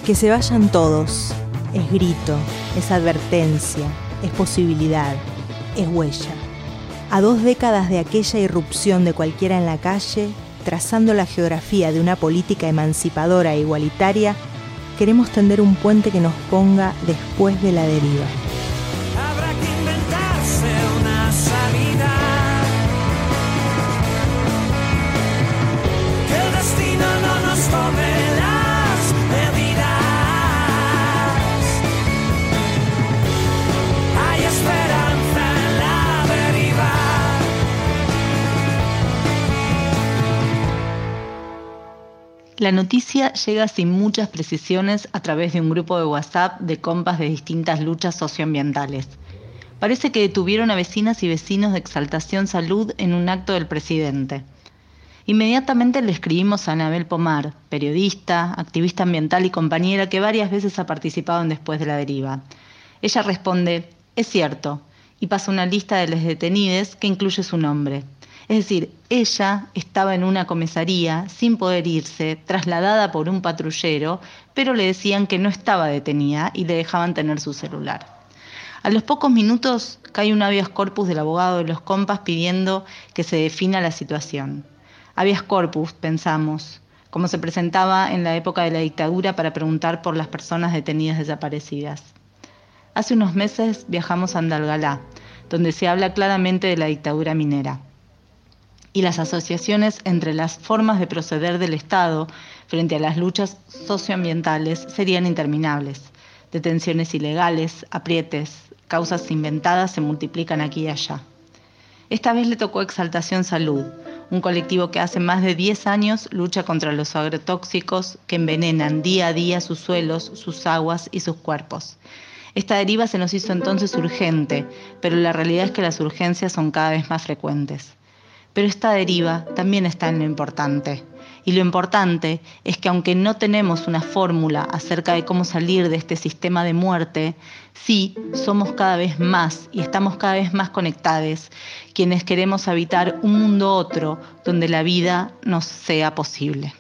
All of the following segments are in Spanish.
Que se vayan todos, es grito, es advertencia, es posibilidad, es huella. A 2 décadas de aquella irrupción de cualquiera en la calle, trazando la geografía de una política emancipadora e igualitaria, queremos tender un puente que nos ponga después de la deriva. Habrá que inventarse una salida, que el destino no nos tome las medidas. Hay esperanza en la deriva. La noticia llega sin muchas precisiones a través de un grupo de WhatsApp de compas de distintas luchas socioambientales. Parece que detuvieron a vecinas y vecinos de Exaltación Salud en un acto del presidente. Inmediatamente le escribimos a Anabel Pomar, periodista, activista ambiental y compañera que varias veces ha participado en Después de la Deriva. Ella responde, es cierto, y pasa una lista de los detenidos que incluye su nombre. Es decir, ella estaba en una comisaría sin poder irse, trasladada por un patrullero, pero le decían que no estaba detenida y le dejaban tener su celular. A los pocos minutos cae un habeas corpus del abogado de los compas pidiendo que se defina la situación. Habeas corpus, pensamos, como se presentaba en la época de la dictadura para preguntar por las personas detenidas desaparecidas. Hace unos meses viajamos a Andalgalá, donde se habla claramente de la dictadura minera y las asociaciones entre las formas de proceder del Estado frente a las luchas socioambientales serían interminables. Detenciones ilegales, aprietes, causas inventadas se multiplican aquí y allá. Esta vez le tocó Exaltación Salud, un colectivo que hace más de 10 años lucha contra los agrotóxicos que envenenan día a día sus suelos, sus aguas y sus cuerpos. Esta deriva se nos hizo entonces urgente, pero la realidad es que las urgencias son cada vez más frecuentes. Pero esta deriva también está en lo importante. Y lo importante es que aunque no tenemos una fórmula acerca de cómo salir de este sistema de muerte, sí somos cada vez más y estamos cada vez más conectados quienes queremos habitar un mundo otro donde la vida nos sea posible.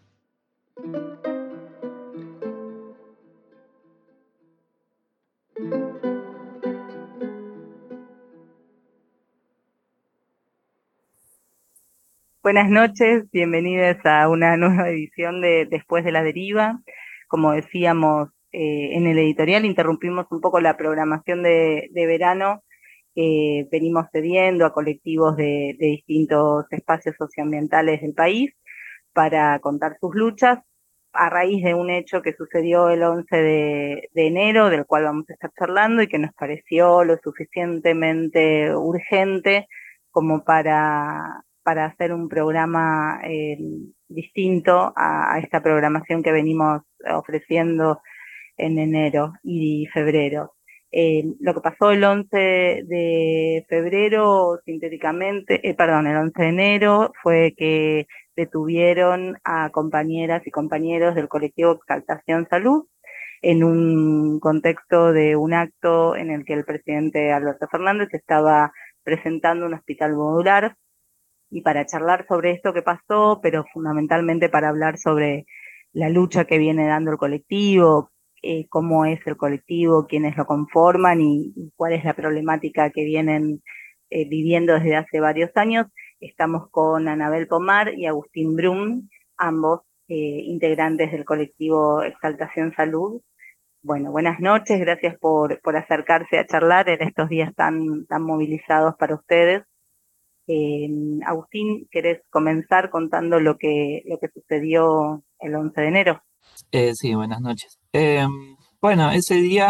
Buenas noches, bienvenidos a una nueva edición de Después de la Deriva. Como decíamos en el editorial, interrumpimos un poco la programación de verano. Venimos cediendo a colectivos de distintos espacios socioambientales del país para contar sus luchas a raíz de un hecho que sucedió el 11 de enero, del cual vamos a estar charlando y que nos pareció lo suficientemente urgente como para hacer un programa distinto a esta programación que venimos ofreciendo en enero y febrero. Lo que pasó el 11 de febrero, sintéticamente, el 11 de enero, fue que detuvieron a compañeras y compañeros del colectivo Exaltación Salud en un contexto de un acto en el que el presidente Alberto Fernández estaba presentando un hospital modular. Y para charlar sobre esto que pasó, pero fundamentalmente para hablar sobre la lucha que viene dando el colectivo, cómo es el colectivo, quiénes lo conforman y cuál es la problemática que vienen viviendo desde hace varios años, estamos con Anabel Pomar y Agustín Brum, ambos integrantes del colectivo Exaltación Salud. Bueno, buenas noches, gracias por acercarse a charlar en estos días tan movilizados para ustedes. Agustín, ¿querés comenzar contando lo que sucedió el 11 de enero? Sí, buenas noches. Bueno, ese día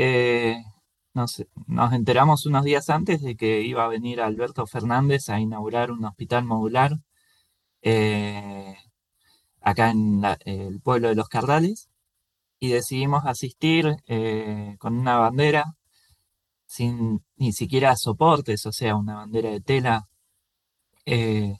nos enteramos unos días antes de que iba a venir Alberto Fernández a inaugurar un hospital modular acá en el pueblo de Los Cardales, y decidimos asistir con una bandera sin ni siquiera soportes, o sea, una bandera de tela que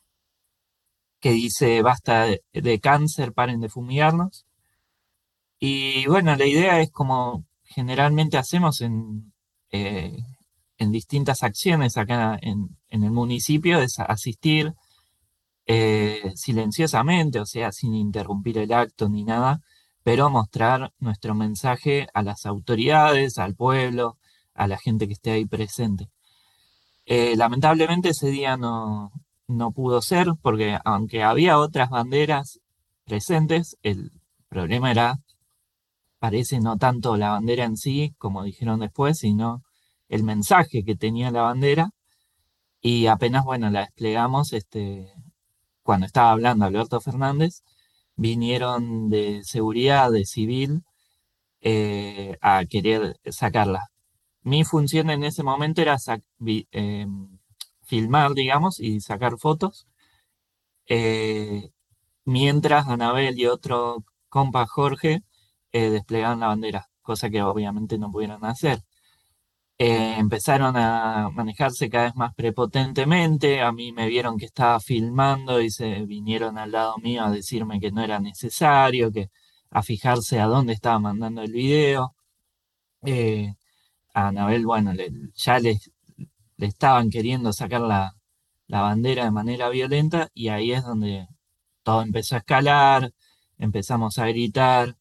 dice basta de cáncer, paren de fumigarnos. Y bueno, la idea es, como generalmente hacemos en distintas acciones acá en el municipio, es asistir silenciosamente, o sea, sin interrumpir el acto ni nada, pero mostrar nuestro mensaje a las autoridades, al pueblo, a la gente que esté ahí presente. Lamentablemente ese día no pudo ser porque aunque había otras banderas presentes, el problema era, parece, no tanto la bandera en sí, como dijeron después, sino el mensaje que tenía la bandera. Y apenas, bueno, la desplegamos, cuando estaba hablando Alberto Fernández, vinieron de seguridad, de civil, a querer sacarla. Mi función en ese momento era filmar, digamos, y sacar fotos, eh, mientras Anabel y otro compa Jorge desplegaban la bandera, cosa que obviamente no pudieron hacer. Empezaron a manejarse cada vez más prepotentemente, a mí me vieron que estaba filmando y se vinieron al lado mío a decirme que no era necesario, a fijarse a dónde estaba mandando el video. Eh, a Anabel, bueno, ya le estaban queriendo sacar la bandera de manera violenta y ahí es donde todo empezó a escalar, empezamos a gritar,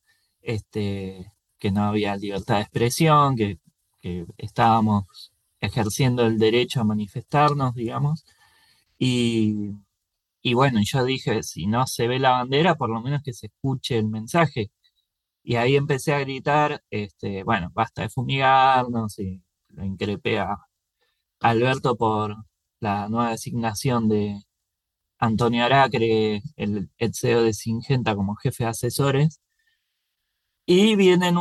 que no había libertad de expresión, que estábamos ejerciendo el derecho a manifestarnos, digamos, y, y bueno, yo dije, si no se ve la bandera, por lo menos que se escuche el mensaje. Y ahí empecé a gritar, bueno, basta de fumigarnos, y lo increpé a Alberto por la nueva designación de Antonio Aracre, el ex CEO de Singenta, como jefe de asesores. Y vienen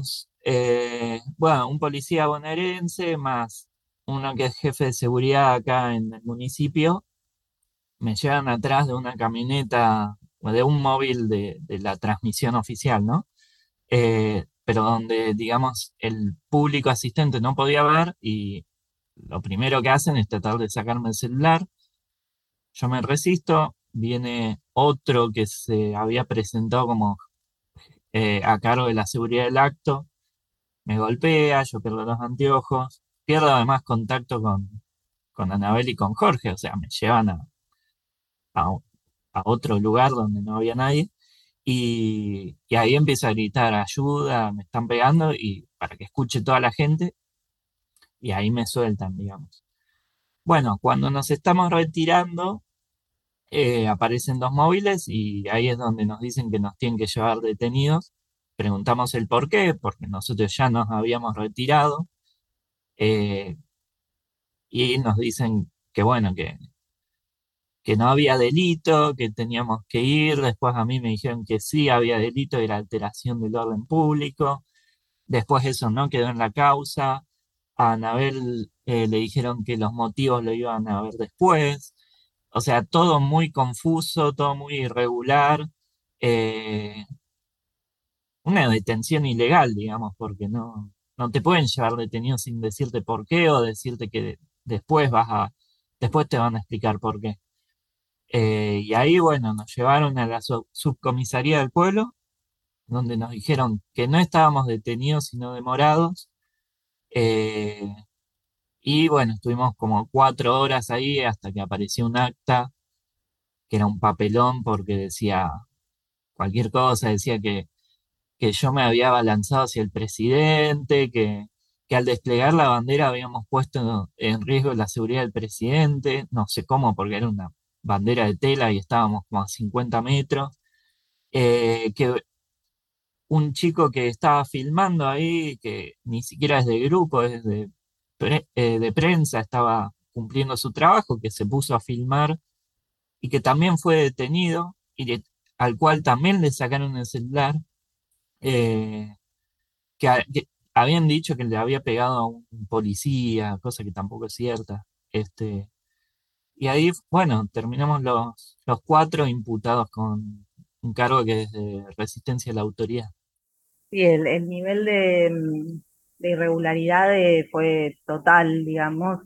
bueno, un policía bonaerense más uno que es jefe de seguridad acá en el municipio, me llevan atrás de una camioneta o de un móvil de la transmisión oficial, ¿no? Pero donde, digamos, el público asistente no podía ver y lo primero que hacen es tratar de sacarme el celular. Yo me resisto, viene otro que se había presentado como a cargo de la seguridad del acto, me golpea, yo pierdo los anteojos, pierdo además contacto con Anabel y con Jorge, o sea, me llevan a, a otro lugar donde no había nadie. Y ahí empiezo a gritar, ayuda, me están pegando, y para que escuche toda la gente, y ahí me sueltan, digamos. Bueno, cuando nos estamos retirando, aparecen dos móviles y ahí es donde nos dicen que nos tienen que llevar detenidos. Preguntamos el por qué, porque nosotros ya nos habíamos retirado, eh, y nos dicen que bueno, que no había delito, que teníamos que ir. Después a mí me dijeron que sí había delito, era alteración del orden público. Después eso no quedó en la causa. A Anabel le dijeron que los motivos lo iban a ver después. O sea, todo muy confuso, todo muy irregular. eh, una detención ilegal, digamos, porque no te pueden llevar detenido sin decirte por qué o decirte que después te van a explicar por qué. Y ahí, bueno, nos llevaron a la subcomisaría del pueblo, donde nos dijeron que no estábamos detenidos, sino demorados. Eh, y bueno, estuvimos como 4 horas ahí hasta que apareció un acta, que era un papelón porque decía cualquier cosa, decía que yo me había abalanzado hacia el presidente, que al desplegar la bandera habíamos puesto en riesgo la seguridad del presidente, no sé cómo, porque era una bandera de tela y estábamos como a 50 metros. Que un chico que estaba filmando ahí, que ni siquiera es de grupo, es de prensa, estaba cumpliendo su trabajo, que se puso a filmar y que también fue detenido al cual también le sacaron el celular, eh, que habían dicho que le había pegado a un policía, cosa que tampoco es cierta. Y ahí, bueno, terminamos los cuatro imputados con un cargo que es de resistencia a la autoridad. Sí, el nivel de irregularidad fue total, digamos.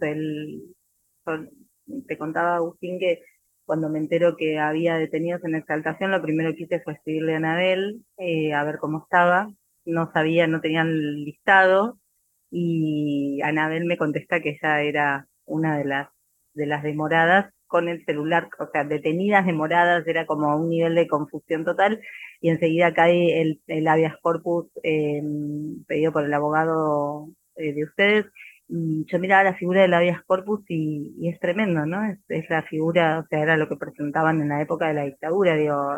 Yo te contaba, Agustín, que cuando me entero que había detenidos en Exaltación, lo primero que hice fue escribirle a Anabel, a ver cómo estaba. No sabía, no tenían el listado, y Anabel me contesta que ella era una de las demoradas, con el celular, o sea, detenidas, demoradas, era como un nivel de confusión total, y enseguida cae el habeas corpus pedido por el abogado de ustedes, y yo miraba la figura del habeas corpus y es tremendo, ¿no? Es la figura, o sea, era lo que presentaban en la época de la dictadura, digo,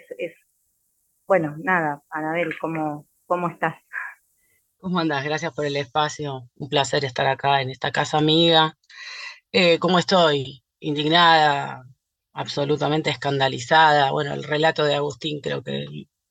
bueno, nada, Anabel, ¿cómo estás? ¿Cómo andás? Gracias por el espacio. Un placer estar acá en esta casa amiga. ¿Cómo estoy? Indignada, absolutamente escandalizada. Bueno, el relato de Agustín creo que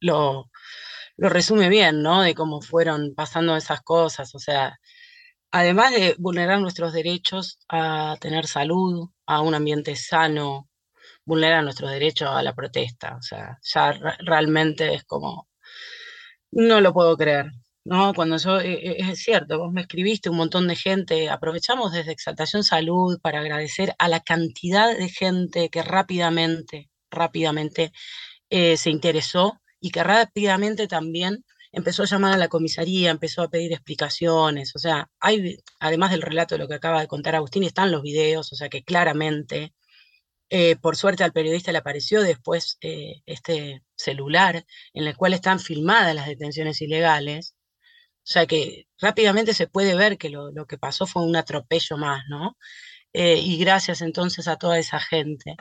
lo resume bien, ¿no? De cómo fueron pasando esas cosas. O sea, además de vulnerar nuestros derechos a tener salud, a un ambiente sano, vulneran nuestros derechos a la protesta. O sea, ya realmente es como no lo puedo creer, ¿no? Cuando yo, es cierto, vos me escribiste, un montón de gente, aprovechamos desde Exaltación Salud para agradecer a la cantidad de gente que rápidamente se interesó y que rápidamente también empezó a llamar a la comisaría, empezó a pedir explicaciones, o sea, además del relato de lo que acaba de contar Agustín, están los videos, o sea que claramente por suerte al periodista le apareció después este celular en el cual están filmadas las detenciones ilegales, o sea que rápidamente se puede ver que lo que pasó fue un atropello más, ¿no? Y gracias entonces a toda esa gente.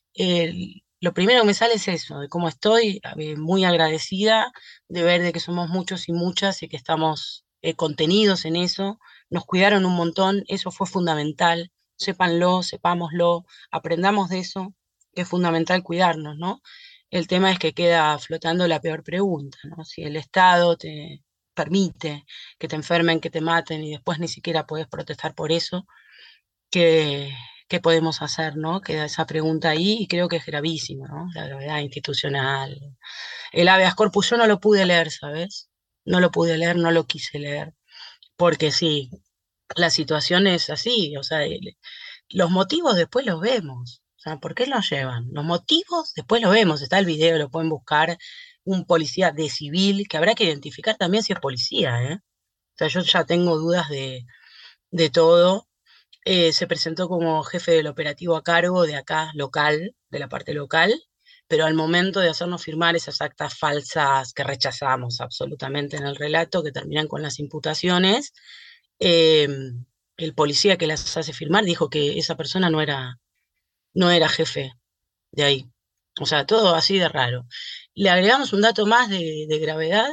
Lo primero que me sale es eso, de cómo estoy, muy agradecida de ver de que somos muchos y muchas y que estamos contenidos en eso, nos cuidaron un montón, eso fue fundamental, sépanlo, sepámoslo, aprendamos de eso, que es fundamental cuidarnos, ¿no? El tema es que queda flotando la peor pregunta, ¿no? Si el Estado te permite que te enfermen, que te maten y después ni siquiera podés protestar por eso, ¿qué, qué podemos hacer, ¿no? Queda esa pregunta ahí y creo que es gravísima, ¿no? La gravedad institucional. El habeas corpus yo no lo pude leer, ¿sabes? No lo pude leer, no lo quise leer, porque sí, la situación es así, o sea, los motivos después los vemos. O sea, ¿por qué los llevan? Los motivos después los vemos, está el video, lo pueden buscar, un policía de civil, que habrá que identificar también si es policía, ¿eh? O sea, yo ya tengo dudas de todo. Se presentó como jefe del operativo a cargo de acá, local, de la parte local, pero al momento de hacernos firmar esas actas falsas que rechazamos absolutamente en el relato, que terminan con las imputaciones, eh, el policía que las hace firmar dijo que esa persona no era jefe de ahí. O sea, todo así de raro. Le agregamos un dato más de gravedad.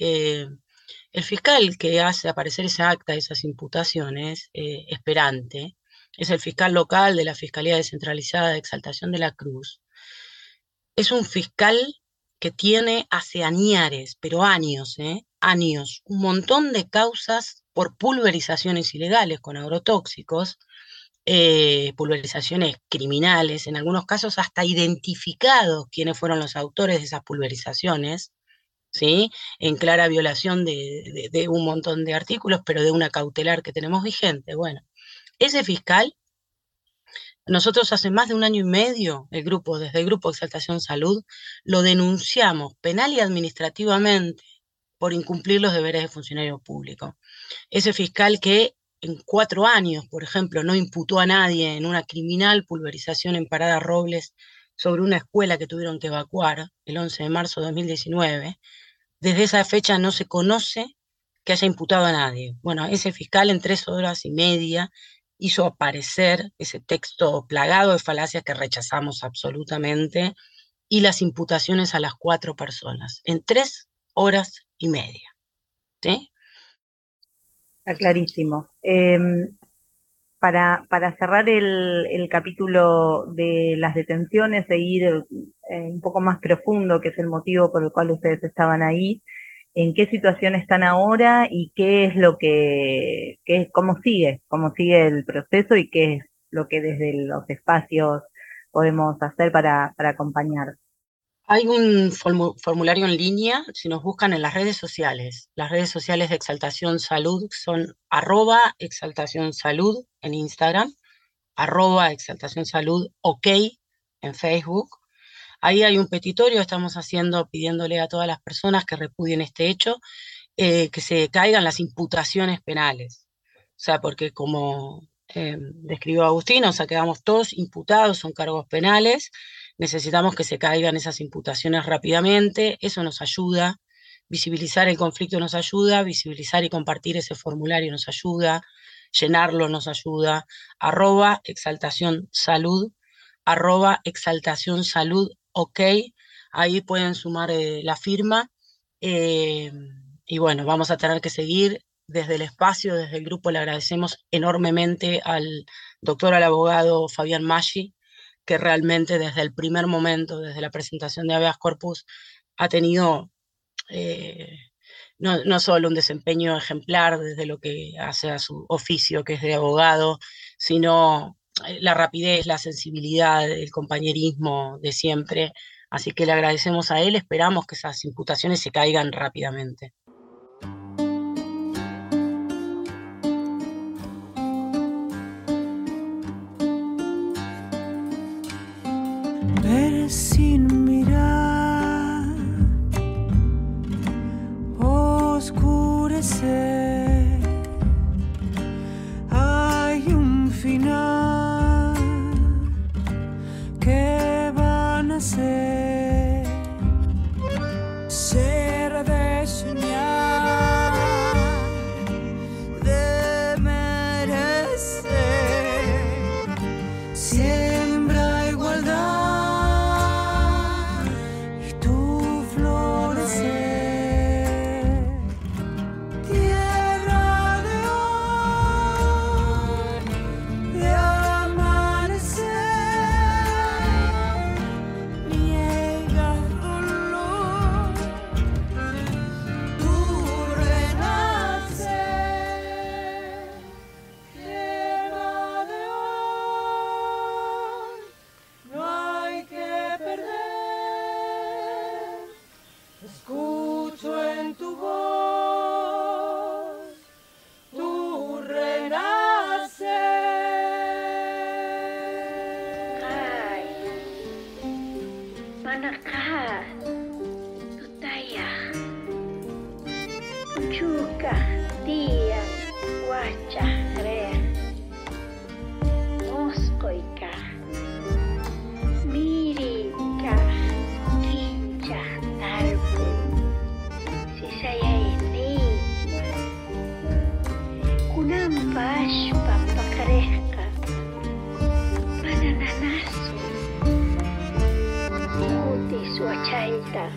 El fiscal que hace aparecer esa acta, esas imputaciones, Esperante, es el fiscal local de la Fiscalía Descentralizada de Exaltación de la Cruz. Es un fiscal que tiene hace añares, pero años, años, un montón de causas por pulverizaciones ilegales con agrotóxicos, pulverizaciones criminales, en algunos casos hasta identificados quiénes fueron los autores de esas pulverizaciones, ¿sí? En clara violación de un montón de artículos, pero de una cautelar que tenemos vigente. Bueno, ese fiscal, nosotros hace más de un año y medio, desde el grupo Exaltación Salud, lo denunciamos penal y administrativamente por incumplir los deberes de funcionario público. Ese fiscal que en 4 años, por ejemplo, no imputó a nadie en una criminal pulverización en Parada Robles sobre una escuela que tuvieron que evacuar el 11 de marzo de 2019, desde esa fecha no se conoce que haya imputado a nadie. Bueno, ese fiscal en 3 horas y media hizo aparecer ese texto plagado de falacias que rechazamos absolutamente y las imputaciones a las 4 personas en 3 horas y media. ¿Sí? Está clarísimo. Para cerrar el capítulo de las detenciones e ir un poco más profundo, que es el motivo por el cual ustedes estaban ahí, ¿en qué situación están ahora y qué es cómo sigue el proceso y qué es lo que desde los espacios podemos hacer para acompañar? Hay un formulario en línea, si nos buscan en las redes sociales de Exaltación Salud son @Exaltación Salud en Instagram, @Exaltación Salud OK en Facebook. Ahí hay un petitorio, estamos pidiéndole a todas las personas que repudien este hecho, que se caigan las imputaciones penales. O sea, porque como describió Agustín, o sea, quedamos todos imputados, son cargos penales, necesitamos que se caigan esas imputaciones rápidamente, eso nos ayuda, visibilizar el conflicto nos ayuda, visibilizar y compartir ese formulario nos ayuda, llenarlo nos ayuda, @exaltacionsalud, @exaltacionsalud, ok, ahí pueden sumar la firma, y bueno, vamos a tener que seguir desde el espacio, desde el grupo. Le agradecemos enormemente al doctor, al abogado Fabián Maggi, que realmente desde el primer momento, desde la presentación de Habeas Corpus, ha tenido no solo un desempeño ejemplar desde lo que hace a su oficio, que es de abogado, sino la rapidez, la sensibilidad, el compañerismo de siempre. Así que le agradecemos a él, esperamos que esas imputaciones se caigan rápidamente. Ver sin mirar, oscurecer, hay un final que van a ser de soñar, de merecer, siembra igualdad y tu florecer, tierra de hoy, de amanecer, niega dolor, tu renacer, tierra de hoy, no hay que perder, escucho en tu voz tu renacer. Ay, manakah, tutaya, uchuka, tia, wacha, re, moskoika, mirika, kincha, tarpu, si saya ini, kunampas papakarehka, manananasu, Utis wachaita,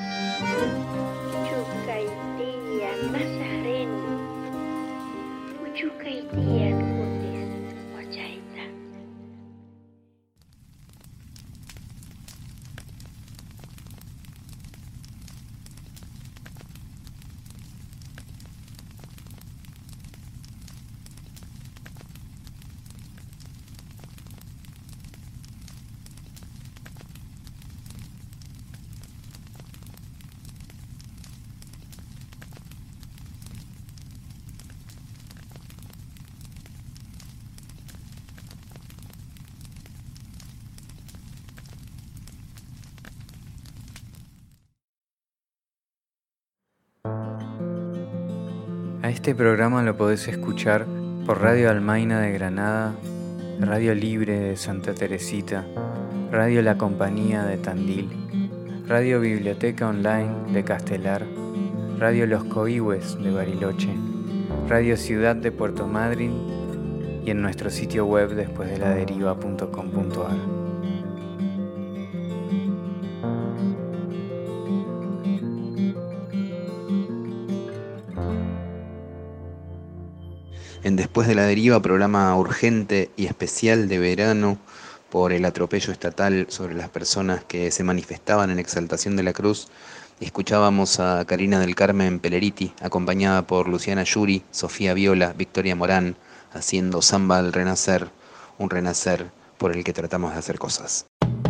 Uchukaitia Nazareni, Uchukaitia Utis wachaita. A este programa lo podés escuchar por Radio Almaina de Granada, Radio Libre de Santa Teresita, Radio La Compañía de Tandil, Radio Biblioteca Online de Castelar, Radio Los Coihues de Bariloche, Radio Ciudad de Puerto Madryn y en nuestro sitio web despuesdeladeriva.com.ar. En Después de la Deriva, programa urgente y especial de verano por el atropello estatal sobre las personas que se manifestaban en Exaltación de la Cruz, escuchábamos a Karina del Carmen Peleriti, acompañada por Luciana Yuri, Sofía Viola, Victoria Morán, haciendo Samba al Renacer, un renacer por el que tratamos de hacer cosas.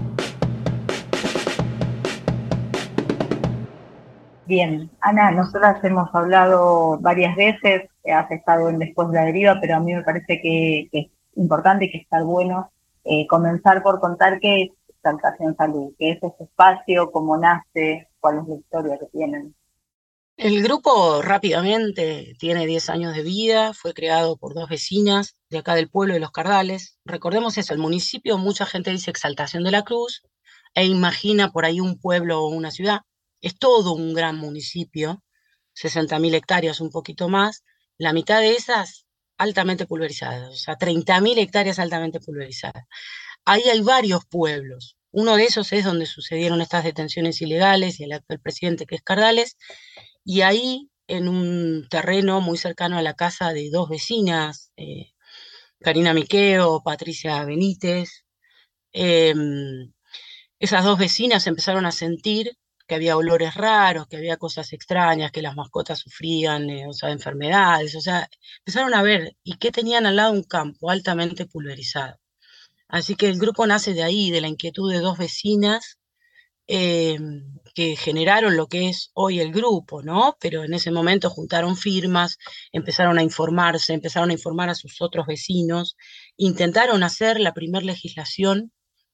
Bien, Ana, nosotras hemos hablado varias veces, has estado en Después de la Deriva, pero a mí me parece que es importante y que está bueno comenzar por contar qué es Exaltación Salud, qué es ese espacio, cómo nace, cuál es la historia que tienen. El grupo rápidamente tiene 10 años de vida, fue creado por 2 vecinas de acá del pueblo de Los Cardales. Recordemos eso, el municipio, mucha gente dice Exaltación de la Cruz e imagina por ahí un pueblo o una ciudad. Es todo un gran municipio, 60.000 hectáreas, un poquito más, la mitad de esas altamente pulverizadas, o sea, 30.000 hectáreas altamente pulverizadas. Ahí hay varios pueblos. Uno de esos es donde sucedieron estas detenciones ilegales y el actual presidente, que es Cardales, y ahí, en un terreno muy cercano a la casa de 2 vecinas, Karina Miqueo, Patricia Benítez, eh, esas 2 vecinas empezaron a sentir que había olores raros, que había cosas extrañas, que las mascotas sufrían, o sea, enfermedades, o sea, empezaron a ver y que tenían al lado un campo altamente pulverizado. Así que el grupo nace de ahí, de la inquietud de 2 vecinas eh, que generaron lo que es hoy el grupo, ¿no? Pero en ese momento juntaron firmas, empezaron a informarse, empezaron a informar a sus otros vecinos, intentaron hacer la primera legislación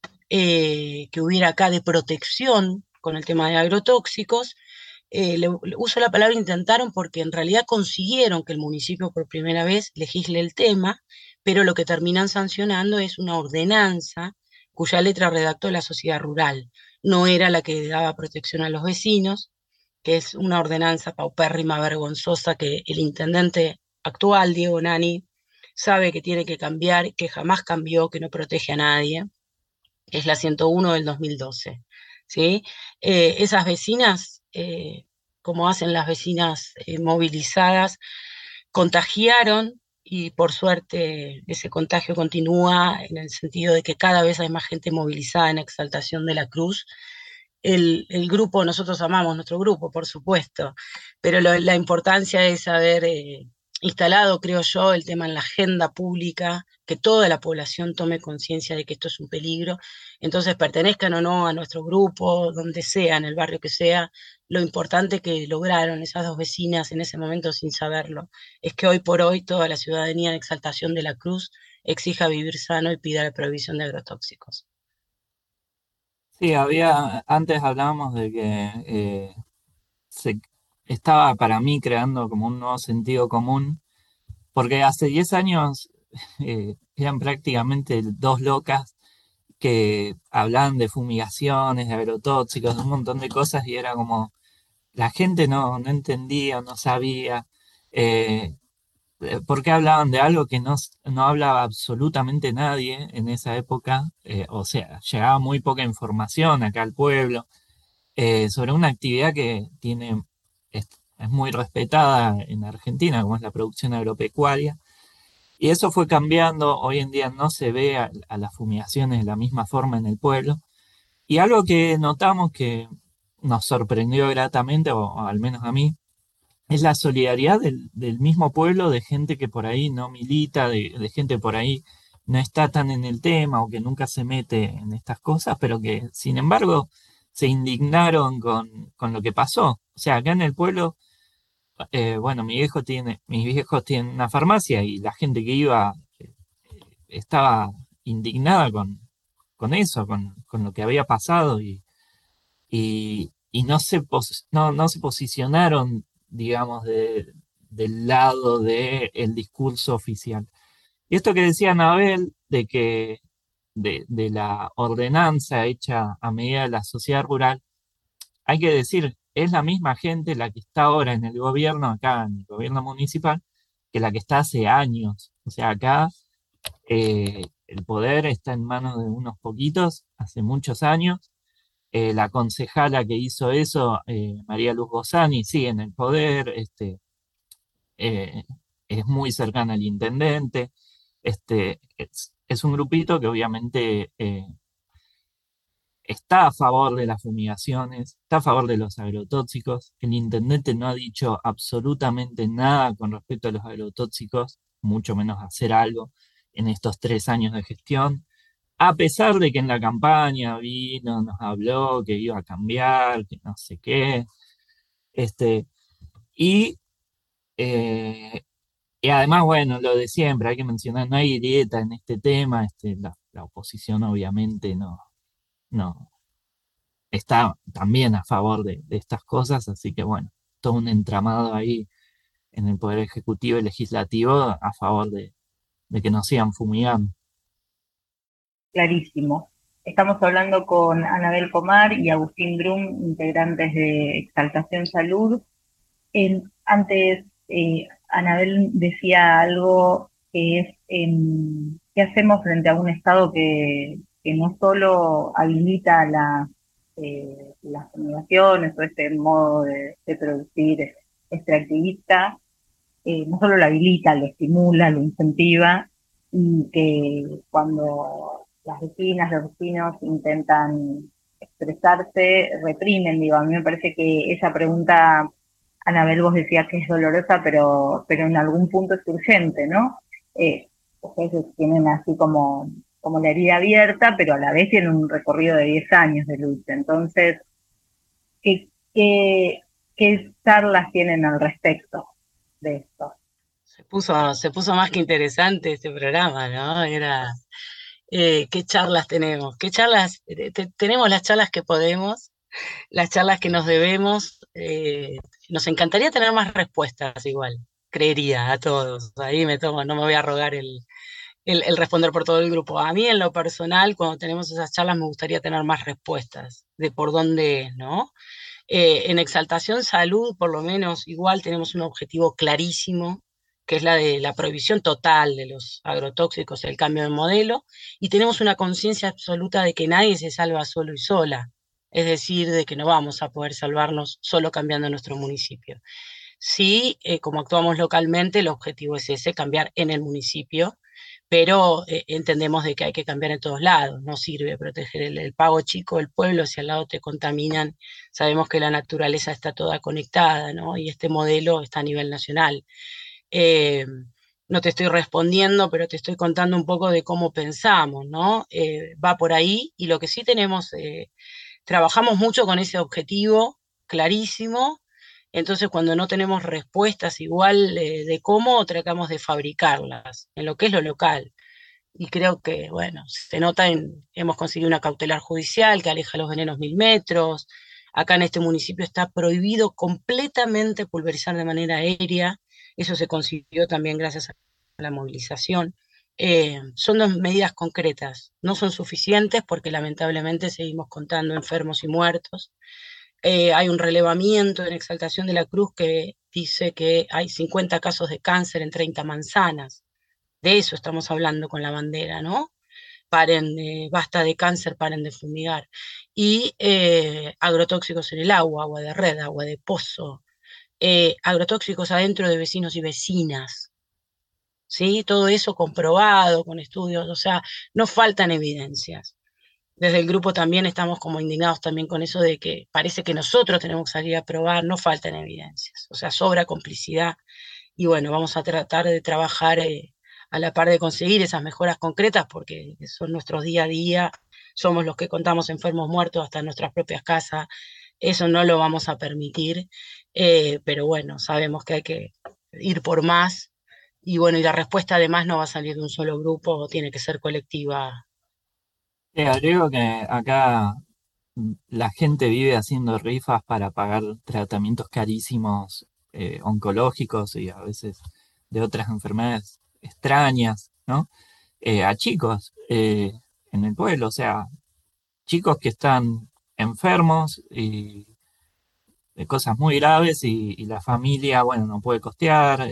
que hubiera acá de protección con el tema de agrotóxicos. Le uso la palabra intentaron porque en realidad consiguieron que el municipio por primera vez legisle el tema, pero lo que terminan sancionando es una ordenanza cuya letra redactó la sociedad rural. No era la que daba protección a los vecinos, que es una ordenanza paupérrima, vergonzosa, que el intendente actual, Diego Nani, sabe que tiene que cambiar, que jamás cambió, que no protege a nadie, que es la 101 del 2012. ¿Sí? Esas vecinas, como hacen las vecinas movilizadas, contagiaron y por suerte ese contagio continúa en el sentido de que cada vez hay más gente movilizada en Exaltación de la Cruz. El grupo, nosotros amamos nuestro grupo, por supuesto, pero la importancia es haber instalado, creo yo, el tema en la agenda pública, que toda la población tome conciencia de que esto es un peligro. Entonces, pertenezcan o no a nuestro grupo, donde sea, en el barrio que sea, lo importante que lograron esas 2 vecinas en ese momento sin saberlo, es que hoy por hoy toda la ciudadanía de Exaltación de la Cruz exija vivir sano y pida la prohibición de agrotóxicos. Sí, antes hablábamos de que se estaba para mí creando como un nuevo sentido común, porque hace 10 años eran prácticamente 2 locas que hablaban de fumigaciones, de agrotóxicos, de un montón de cosas, y era como la gente no entendía, no sabía por qué hablaban de algo que no hablaba absolutamente nadie en esa época. O sea, llegaba muy poca información acá al pueblo sobre una actividad que es muy respetada en Argentina, como es la producción agropecuaria. Y eso fue cambiando. Hoy en día no se ve a las fumigaciones de la misma forma en el pueblo. Y algo que notamos que nos sorprendió gratamente, o al menos a mí, es la solidaridad del mismo pueblo, de gente que por ahí no milita, de gente por ahí no está tan en el tema o que nunca se mete en estas cosas, pero que sin embargo se indignaron con lo que pasó. O sea, acá en el pueblo, bueno, mis viejos tienen una farmacia y la gente que iba estaba indignada con eso, con lo que había pasado y no se posicionaron, digamos, del lado del discurso oficial. Y esto que decía Anabel, de la ordenanza hecha a medida de la sociedad rural, hay que decir, es la misma gente la que está ahora en el gobierno, acá en el gobierno municipal, que la que está hace años. O sea, acá el poder está en manos de unos poquitos, hace muchos años. La concejala que hizo eso, María Luz Gozani, sigue en el poder, eh, es muy cercana al intendente. Es un grupito que obviamente está a favor de las fumigaciones, está a favor de los agrotóxicos. El intendente no ha dicho absolutamente nada con respecto a los agrotóxicos, mucho menos hacer algo en estos 3 años de gestión. A pesar de que en la campaña vino, nos habló que iba a cambiar, que no sé qué. Y, y además, bueno, lo de siempre, hay que mencionar, no hay grieta en este tema. La oposición obviamente no está también a favor de estas cosas, así que bueno, todo un entramado ahí en el Poder Ejecutivo y Legislativo a favor de que nos sigan fumigando. Clarísimo. Estamos hablando con Anabel Comar y Agustín Brum, integrantes de Exaltación Salud. Antes, Anabel decía algo que es qué hacemos frente a un Estado que no solo habilita las fumigaciones o este modo de producir extractivista, no solo lo habilita, lo estimula, lo incentiva, y que cuando las vecinas, los vecinos intentan expresarse, reprimen, digo, a mí me parece que esa pregunta, Anabel, vos decías que es dolorosa, pero en algún punto es urgente, ¿no? Ustedes tienen así como la herida abierta, pero a la vez tienen un recorrido de 10 años de lucha. Entonces, ¿qué charlas tienen al respecto de esto? Se puso más que interesante este programa, ¿no? Era, ¿qué charlas tenemos? ¿Qué charlas? Tenemos las charlas que podemos, las charlas que nos debemos. Nos encantaría tener más respuestas igual, creería, a todos. Ahí no me voy a rogar el responder por todo el grupo. A mí en lo personal, cuando tenemos esas charlas, me gustaría tener más respuestas de por dónde es, ¿no? En Exaltación Salud, por lo menos, igual tenemos un objetivo clarísimo, que es la de la prohibición total de los agrotóxicos, el cambio de modelo, y tenemos una conciencia absoluta de que nadie se salva solo y sola, es decir, de que no vamos a poder salvarnos solo cambiando nuestro municipio. Sí, como actuamos localmente, el objetivo es ese, cambiar en el municipio, pero entendemos de que hay que cambiar en todos lados. No sirve proteger el pago chico del pueblo si al lado te contaminan. Sabemos que la naturaleza está toda conectada, ¿no? Y este modelo está a nivel nacional. No te estoy respondiendo, pero te estoy contando un poco de cómo pensamos, ¿no? Va por ahí, y lo que sí tenemos, trabajamos mucho con ese objetivo clarísimo. Entonces, cuando no tenemos respuestas igual de cómo, tratamos de fabricarlas en lo que es lo local. Y creo que, bueno, se nota hemos conseguido una cautelar judicial que aleja los venenos 1000 metros. Acá en este municipio está prohibido completamente pulverizar de manera aérea. Eso se consiguió también gracias a la movilización. Son dos medidas concretas, no son suficientes porque lamentablemente seguimos contando enfermos y muertos. Hay un relevamiento en Exaltación de la Cruz que dice que hay 50 casos de cáncer en 30 manzanas. De eso estamos hablando con la bandera, ¿no? Paren, basta de cáncer, paren de fumigar. Y agrotóxicos en el agua de red, agua de pozo, agrotóxicos adentro de vecinos y vecinas, ¿sí? Todo eso comprobado con estudios, o sea, no faltan evidencias. Desde el grupo también estamos como indignados también con eso de que parece que nosotros tenemos que salir a probar, no faltan evidencias, o sea, sobra complicidad, y bueno, vamos a tratar de trabajar a la par de conseguir esas mejoras concretas porque son nuestros día a día, somos los que contamos enfermos muertos hasta en nuestras propias casas, eso no lo vamos a permitir, pero bueno, sabemos que hay que ir por más, y bueno, y la respuesta además no va a salir de un solo grupo, tiene que ser colectiva. Agrego que acá la gente vive haciendo rifas para pagar tratamientos carísimos oncológicos y a veces de otras enfermedades extrañas, ¿no? A chicos en el pueblo, o sea, chicos que están enfermos y de cosas muy graves y la familia, bueno, no puede costear,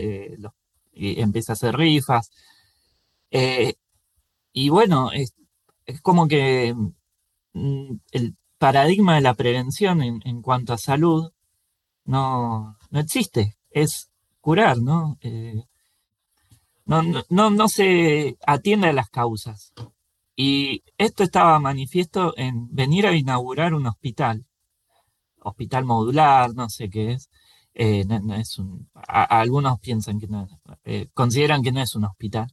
y empieza a hacer rifas. Y bueno, es como que el paradigma de la prevención en cuanto a salud no existe, es curar, ¿no? No se atiende a las causas. Y esto estaba manifiesto en venir a inaugurar un hospital modular, no sé qué es. No es algunos piensan que no, consideran que no es un hospital.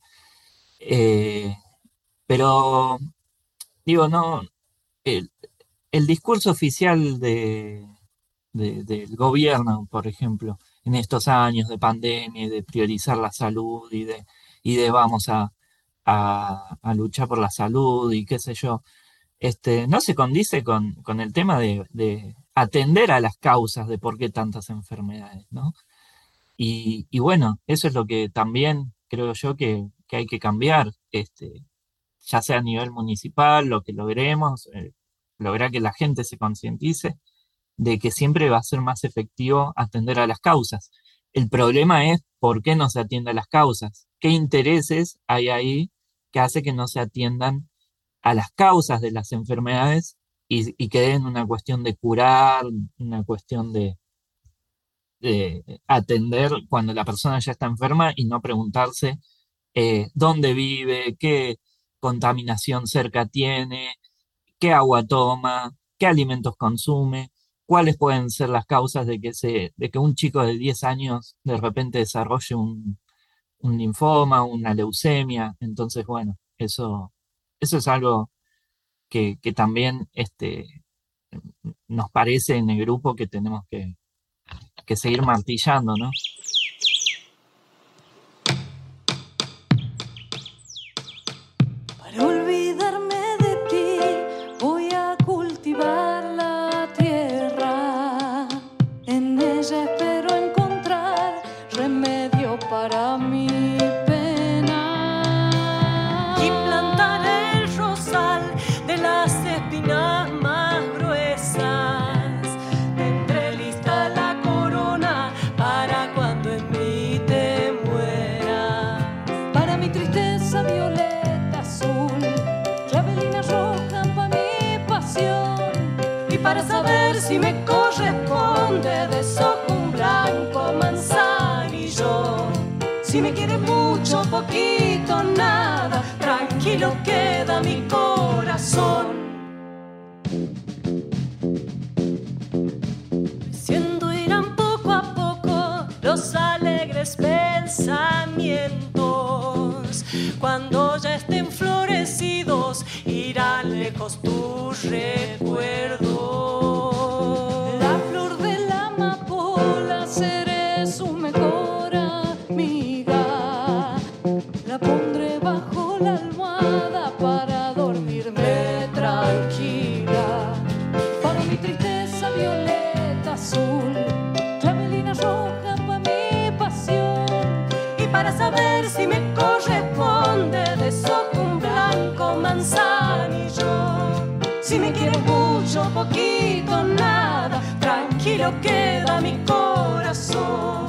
Pero digo, no, el discurso oficial del gobierno, por ejemplo, en estos años de pandemia, de priorizar la salud y de vamos a luchar por la salud y qué sé yo, no se condice con el tema de atender a las causas de por qué tantas enfermedades, ¿no? Y bueno, eso es lo que también creo yo que hay que cambiar, ya sea a nivel municipal, lo que logremos, lograr que la gente se concientice de que siempre va a ser más efectivo atender a las causas. El problema es por qué no se atiende a las causas, qué intereses hay ahí que hace que no se atiendan a las causas de las enfermedades y quede en una cuestión de curar, una cuestión de atender cuando la persona ya está enferma y no preguntarse dónde vive, qué contaminación cerca tiene, qué agua toma, qué alimentos consume, cuáles pueden ser las causas de que un chico de 10 años de repente desarrolle un linfoma, una leucemia. Entonces, bueno, eso es algo que también nos parece en el grupo que tenemos que seguir martillando, ¿no? Para olvidarme de ti, voy a cultivar la tierra. En ella espero encontrar remedio para mi pena. Y plantaré el rosal de las espinas más gruesas. Tendré lista la corona para cuando en mí te mueras. Para mi tristeza violeta azul, clavelina roja para mi pasión. Y para saber si me corresponde, desojo un blanco manzanillo. Si me quiere mucho, poquito, nada, tranquilo queda mi corazón. Siendo irán poco a poco los alegres pensamientos. Cuando ya estén florecidos, irán lejos tus recuerdos. La flor de la amapola seré su mejor amiga. La pondré bajo la almohada para dormirme tranquila. Para mi tristeza violeta azul, clavelina roja para mi pasión. Y para saber si me corresponde, desojo un blanco manzanillo. Si me quieres mucho, poquito, nada, tranquilo queda mi corazón.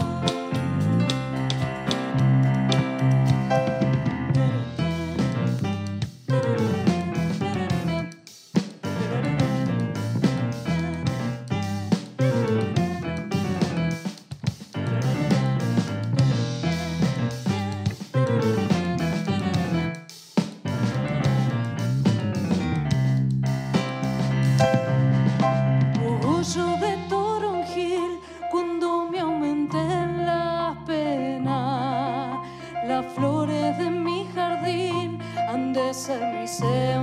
Orgullo de toronjil cuando me aumenten las penas. Las flores de mi jardín han de ser mis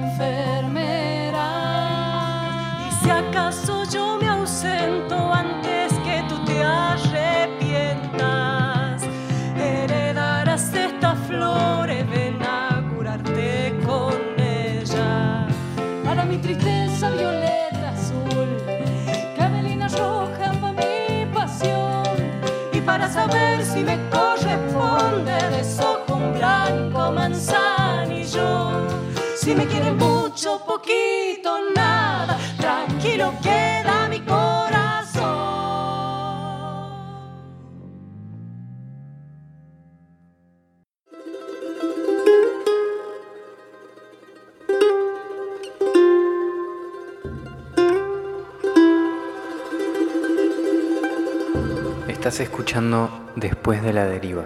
enfermeras. Y si acaso yo me ausento antes que tú te arrepientas, heredarás estas flores, ven a curarte con ellas. Para mi tristeza violeta azul, clavelina roja para mi pasión. Y para saber si me corresponde, desojo un blanco manzanillo. Si me quieres mucho, poquito, nada, tranquilo queda mi corazón. Estás escuchando Después de la Deriva.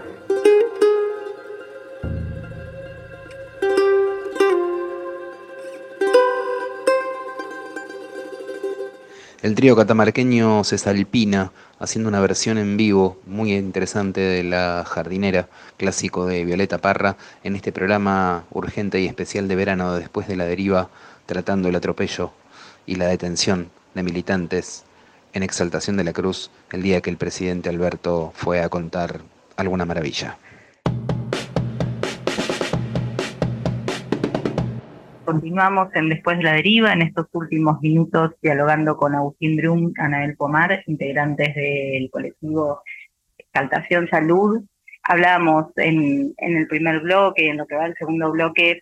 El trío catamarqueño Cesalpina haciendo una versión en vivo muy interesante de La Jardinera, clásico de Violeta Parra, en este programa urgente y especial de verano Después de la Deriva, tratando el atropello y la detención de militantes en Exaltación de la Cruz el día que el presidente Alberto fue a contar alguna maravilla. Continuamos en Después de la Deriva, en estos últimos minutos dialogando con Agustín Brum, Anabel Pomar, integrantes del colectivo Exaltación Salud. Hablábamos en el primer bloque, en lo que va el segundo bloque,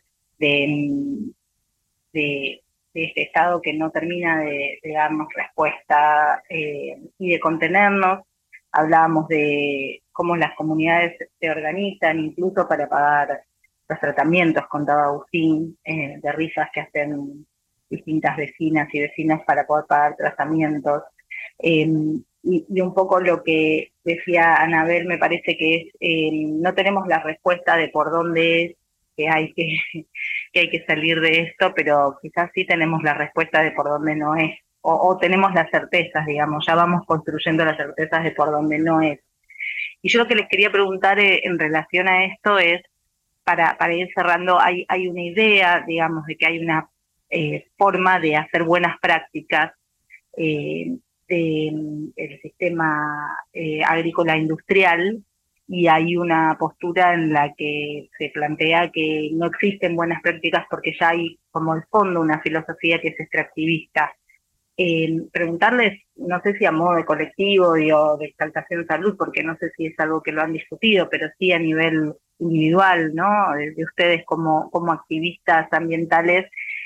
de este Estado que no termina de darnos respuesta y de contenernos. Hablábamos de cómo las comunidades se organizan incluso para pagar los tratamientos, contaba Agustín, de rifas que hacen distintas vecinas y vecinos para poder pagar tratamientos. Y un poco lo que decía Anabel me parece que es, no tenemos la respuesta de por dónde es que hay que salir de esto, pero quizás sí tenemos la respuesta de por dónde no es, o tenemos las certezas, digamos, ya vamos construyendo las certezas de por dónde no es. Y yo lo que les quería preguntar en relación a esto es, para ir cerrando, hay una idea, digamos, de que hay una forma de hacer buenas prácticas del sistema agrícola industrial, y hay una postura en la que se plantea que no existen buenas prácticas porque ya hay como el fondo una filosofía que es extractivista. Preguntarles, no sé si a modo de colectivo o de Exaltación Salud, porque no sé si es algo que lo han discutido, pero sí a nivel individual, ¿no? De ustedes como activistas ambientales,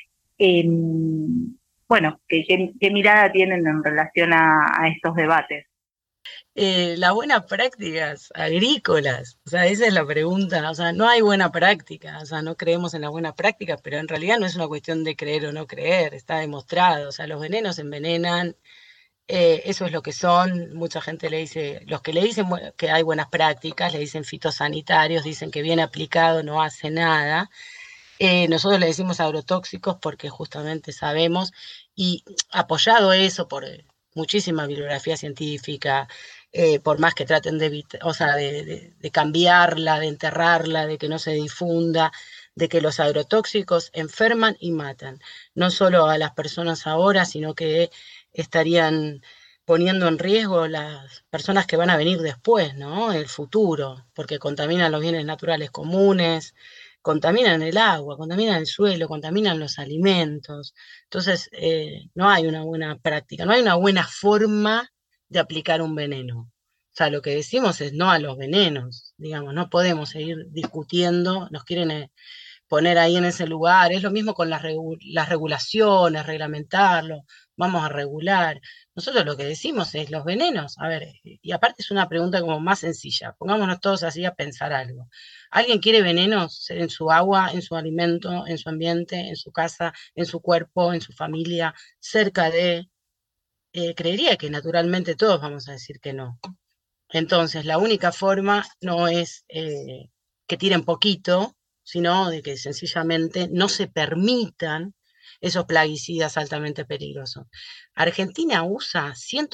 bueno, ¿qué mirada tienen en relación a estos debates? Las buenas prácticas agrícolas, o sea, esa es la pregunta, o sea, no hay buena práctica, o sea, no creemos en las buenas prácticas, pero en realidad no es una cuestión de creer o no creer, está demostrado, o sea, los venenos envenenan, eso es lo que son, mucha gente le dice, los que le dicen que hay buenas prácticas, le dicen fitosanitarios, dicen que bien aplicado no hace nada. Nosotros le decimos agrotóxicos porque justamente sabemos, y apoyado eso por muchísima bibliografía científica, por más que traten o sea, de cambiarla, de enterrarla, de que no se difunda, de que los agrotóxicos enferman y matan, no solo a las personas ahora, sino que estarían poniendo en riesgo las personas que van a venir después, ¿no? El futuro, porque contaminan los bienes naturales comunes, contaminan el agua, contaminan el suelo, contaminan los alimentos. Entonces, no hay una buena práctica, no hay una buena forma de aplicar un veneno. O sea, lo que decimos es no a los venenos, digamos, no podemos seguir discutiendo, nos quieren poner ahí en ese lugar. Es lo mismo con las regulaciones, reglamentarlo, vamos a regular. Nosotros lo que decimos es los venenos, a ver, y aparte es una pregunta como más sencilla, pongámonos todos así a pensar algo. ¿Alguien quiere venenos en su agua, en su alimento, en su ambiente, en su casa, en su cuerpo, en su familia, cerca de? Creería que naturalmente todos vamos a decir que no. Entonces, la única forma no es que tiren poquito, sino de que sencillamente no se permitan esos plaguicidas altamente peligrosos. Argentina usa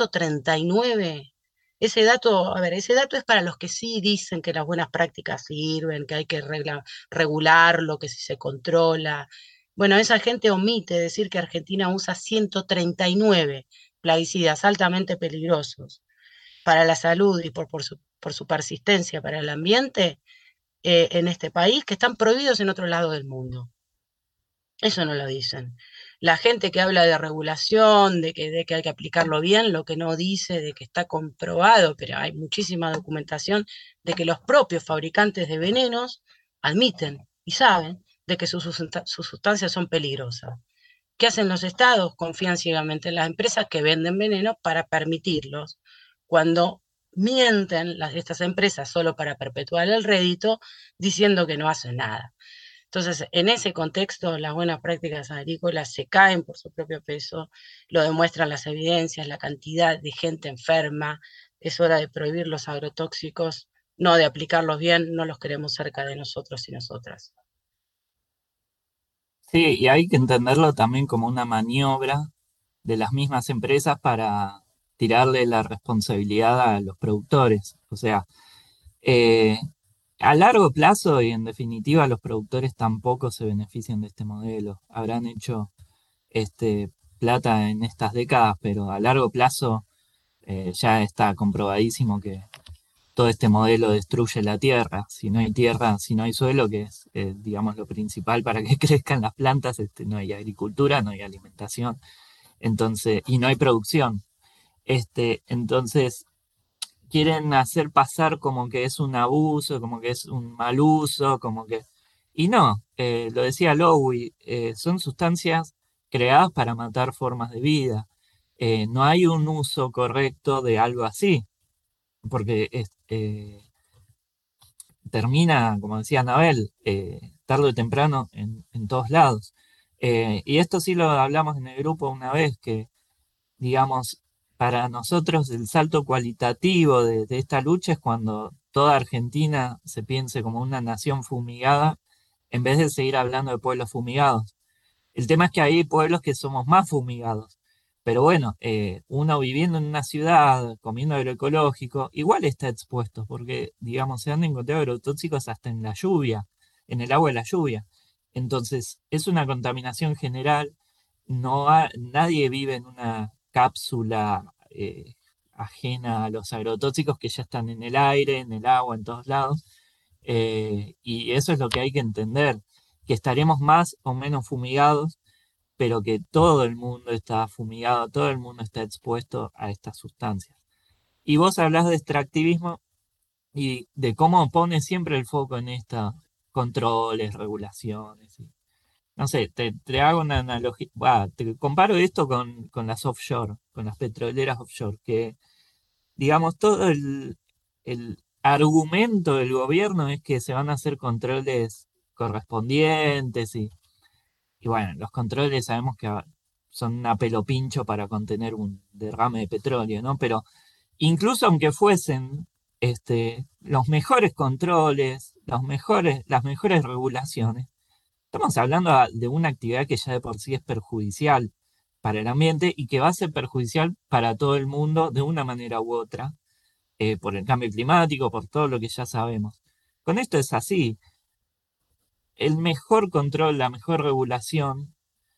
139. Ese dato, a ver, ese dato es para los que sí dicen que las buenas prácticas sirven, que hay que regularlo, que si se controla. Bueno, esa gente omite decir que Argentina usa 139 plaguicidas altamente peligrosos para la salud y por su persistencia para el ambiente en este país, que están prohibidos en otro lado del mundo. Eso no lo dicen. La gente que habla de regulación, de que hay que aplicarlo bien, lo que no dice de que está comprobado, pero hay muchísima documentación de que los propios fabricantes de venenos admiten y saben de que sus sustancias son peligrosas. ¿Qué hacen los estados? Confían ciegamente en las empresas que venden venenos para permitirlos, cuando mienten estas empresas solo para perpetuar el rédito, diciendo que no hacen nada. Entonces, en ese contexto, las buenas prácticas agrícolas se caen por su propio peso, lo demuestran las evidencias, la cantidad de gente enferma. Es hora de prohibir los agrotóxicos, no de aplicarlos bien, no los queremos cerca de nosotros y nosotras. Sí, y hay que entenderlo también como una maniobra de las mismas empresas para tirarle la responsabilidad a los productores. O sea, a largo plazo y en definitiva los productores tampoco se benefician de este modelo. Habrán hecho plata en estas décadas, pero a largo plazo ya está comprobadísimo todo este modelo destruye la tierra. Si no hay tierra, si no hay suelo, que es, digamos, lo principal para que crezcan las plantas, no hay agricultura, no hay alimentación, entonces, y no hay producción. Entonces, quieren hacer pasar como que es un abuso, como que es un mal uso, como que... Y no, lo decía Lowy, son sustancias creadas para matar formas de vida. No hay un uso correcto de algo así, porque termina, como decía Anabel, tarde o temprano en todos lados. Y esto sí lo hablamos en el grupo una vez, que digamos, para nosotros el salto cualitativo de esta lucha es cuando toda Argentina se piense como una nación fumigada, en vez de seguir hablando de pueblos fumigados. El tema es que hay pueblos que somos más fumigados. Pero bueno, uno viviendo en una ciudad, comiendo agroecológico, igual está expuesto, porque, digamos, se han encontrado agrotóxicos hasta en la lluvia, en el agua de la lluvia. Entonces, es una contaminación general. Nadie vive en una cápsula ajena a los agrotóxicos que ya están en el aire, en el agua, en todos lados. Y eso es lo que hay que entender, que estaremos más o menos fumigados, pero que todo el mundo está fumigado, todo el mundo está expuesto a estas sustancias. Y vos hablás de extractivismo y de cómo pone siempre el foco en estos controles, regulaciones. No sé, te hago una analogía, te comparo esto con las offshore, con las petroleras offshore, que digamos todo el argumento del gobierno es que se van a hacer controles correspondientes y bueno, los controles sabemos que son una pelo pincho para contener un derrame de petróleo, ¿no? Pero incluso aunque fuesen los mejores controles, las mejores regulaciones, estamos hablando de una actividad que ya de por sí es perjudicial para el ambiente y que va a ser perjudicial para todo el mundo de una manera u otra, por el cambio climático, por todo lo que ya sabemos. Con esto es así. El mejor control, la mejor regulación,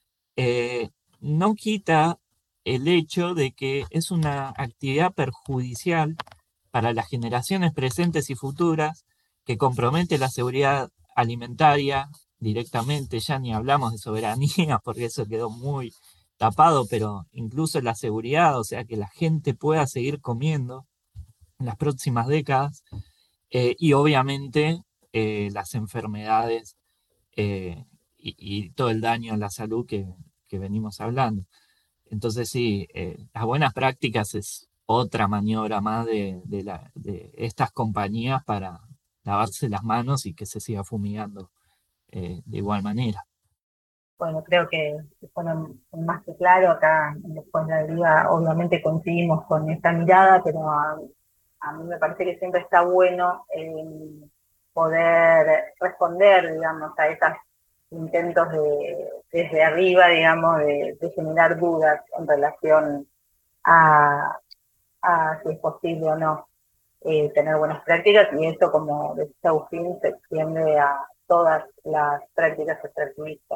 no quita el hecho de que es una actividad perjudicial para las generaciones presentes y futuras, que compromete la seguridad alimentaria directamente, ya ni hablamos de soberanía, porque eso quedó muy tapado, pero incluso la seguridad, o sea, que la gente pueda seguir comiendo en las próximas décadas, y obviamente las enfermedades y todo el daño a la salud que venimos hablando. Entonces sí, las buenas prácticas es otra maniobra más de estas compañías para lavarse las manos y que se siga fumigando de igual manera. Bueno, creo que fueron más que claro acá después de la deriva, obviamente coincidimos con esta mirada, pero a mí me parece que siempre está bueno poder responder, digamos, a esos intentos desde arriba, digamos, de generar dudas en relación a si es posible o no tener buenas prácticas, y eso, como decía Agustín, se extiende a todas las prácticas extractivistas.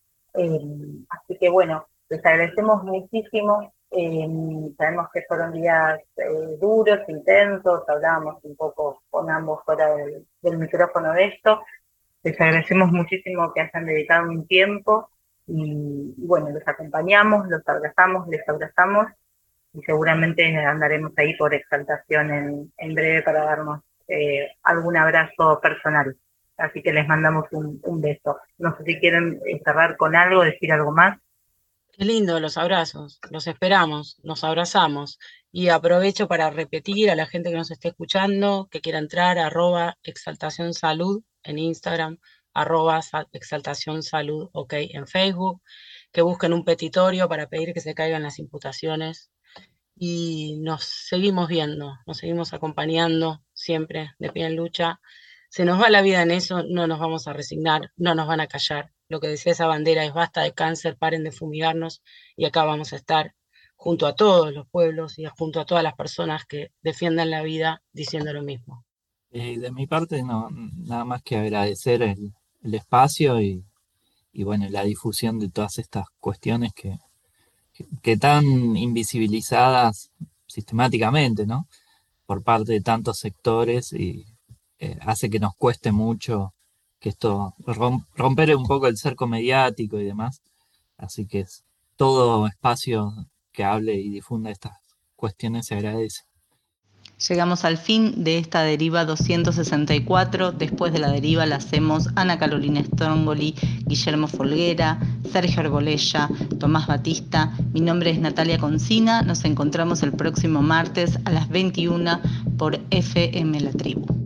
Así que bueno, les agradecemos muchísimo. Sabemos que fueron días duros, intensos, hablábamos un poco con ambos fuera del micrófono de esto. Les agradecemos muchísimo que hayan dedicado un tiempo y bueno, los acompañamos, los abrazamos, les abrazamos y seguramente andaremos ahí por Exaltación en breve para darnos algún abrazo personal. Así que les mandamos un beso. No sé si quieren cerrar con algo, decir algo más. Qué lindo los abrazos, los esperamos, nos abrazamos. Y aprovecho para repetir a la gente que nos esté escuchando, que quiera entrar a @exaltación salud en Instagram, @exaltación salud, ok, en Facebook, que busquen un petitorio para pedir que se caigan las imputaciones. Y nos seguimos viendo, nos seguimos acompañando siempre de pie en lucha. Se nos va la vida en eso, no nos vamos a resignar, no nos van a callar. Lo que decía esa bandera es: basta de cáncer, paren de fumigarnos, y acá vamos a estar junto a todos los pueblos y junto a todas las personas que defiendan la vida diciendo lo mismo. De mi parte, no, nada más que agradecer el espacio y bueno, la difusión de todas estas cuestiones que están invisibilizadas sistemáticamente, ¿no? por parte de tantos sectores y hace que nos cueste mucho que esto romper un poco el cerco mediático y demás. Así que todo espacio que hable y difunda estas cuestiones se agradece. Llegamos al fin de esta deriva 264. Después de la deriva la hacemos Ana Carolina Strongoli, Guillermo Folguera, Sergio Arbolella, Tomás Batista. Mi nombre es Natalia Concina. Nos encontramos el próximo martes a las 21 por FM La Tribu.